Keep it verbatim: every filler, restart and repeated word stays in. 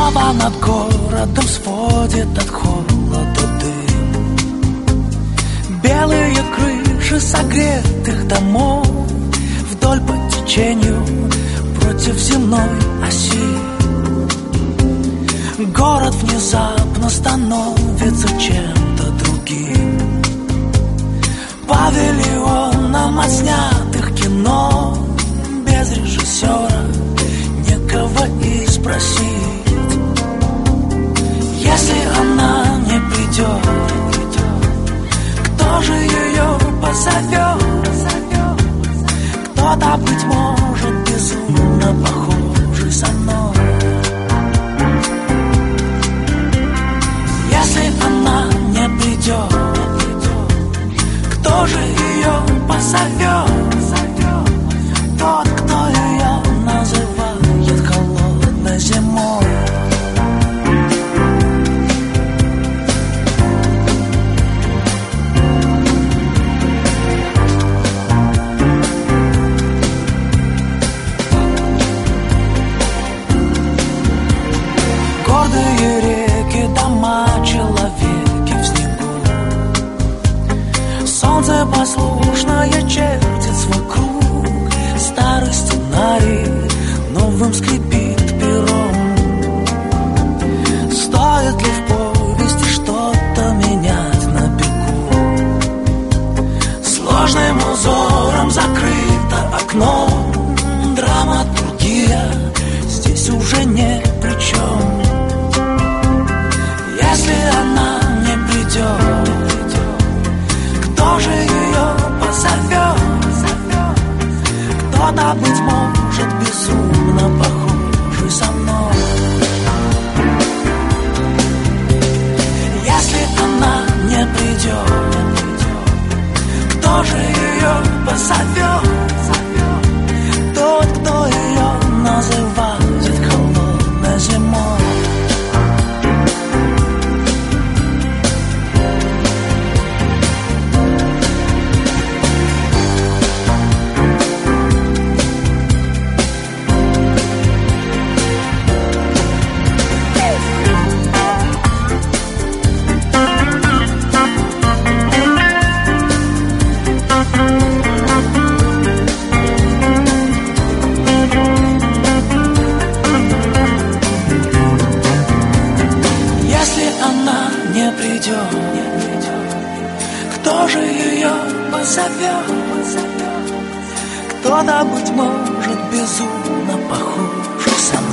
Небо над городом сводит от холода дым. Белые крыши согретых домов вдоль по течению против земной оси. Город внезапно становится чем-то другим. Павильоном отснятых кино, без режиссера, некого и спросить. Если она не придет, кто же ее позовет? Кто-то, быть может, безумно похожий со мной. Если она не придет, кто же ее позовет? Тот, кто ее называет холодной зимой. Гордые реки, дома, человеки в снегу. Солнце послушное чертит свой круг. Старый сценарий новым скрипит пером. Стоит ли в повести что-то менять на бегу? Сложным узором закрыто окно. Драматургия здесь уже не при чем. Если она не придет, кто же ее позовет? Кто-то, быть может, безумно похожий со мной. Если она не придет, кто же ее позовет? Тот, кто ее называет холодной зимой. Кто же ее позовет? Кто-то, быть может, безумно похожий со мной.